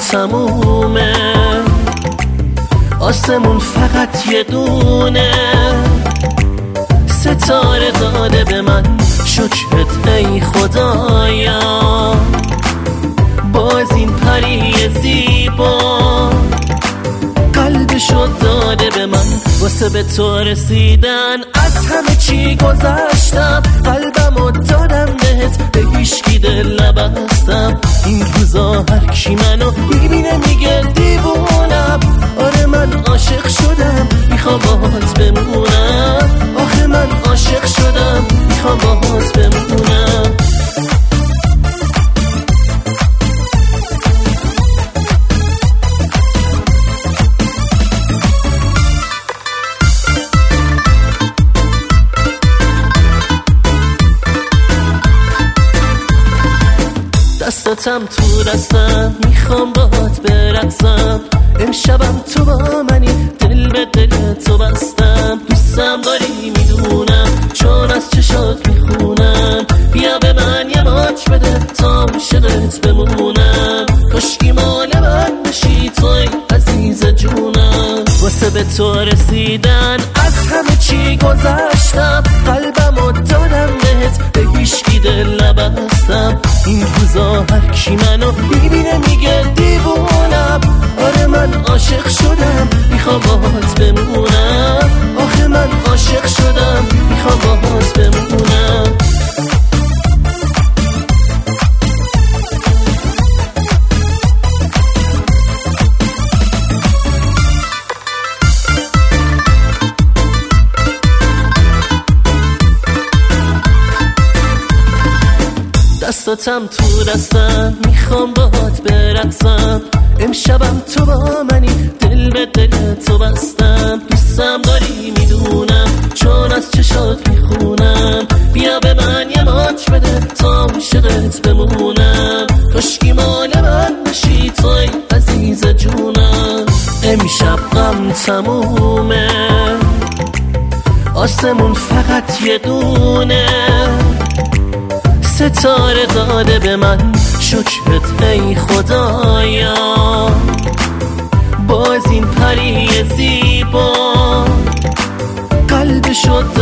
تمومه، آسمون فقط یه دونه ستاره داده به من. شکرت ای خدایا، باز این پری زیبا قلبشو داده به من. واسه به تو رسیدن از همه چی گذشتم، قلبمو دادم بهت، به هیچکی دل نبستم. این روزا هر کی منو میبینه میگه دیوونم. آره من عاشق شدم، میخوام باهات بمونم. آخه من عاشق شدم، میخوام باهات بمونم. دستاتم تو دستم، میخوام باهات برقصم. امشبم تو با منی، دل به دل تو بستم. دوستم داری میدونم، چون از چشات میخونم. بیا به من یه ماچ بده تا عاشقت بمونم. کاشکی مال من بشی توی عزیز جونم. واسه به تو رسیدن از همه چی گذشتم، قلبمو دادم بهت، به هیچکی دل نبستم. این روزا هر کی منو میبینه میگه دیوونم. آره من عاشق شدم، میخوام باهات بمونم. آخه من عاشق شدم، میخوام باهات بمونم. دستاتم تو دستم، میخوام باهات برقصم. امشبم تو با منی، دل به دل تو بستم. دوستم داری میدونم، چون از چشات میخونم. بیا به من یه ماچ بده تا عاشقت بمونم. کاشکی مال من بشی توی عزیز جونم. امشب غم تمومه، آسمون فقط یه دونه ستاره داده به من. شکرت ای خدایا، باز این پری زیبا قلبشو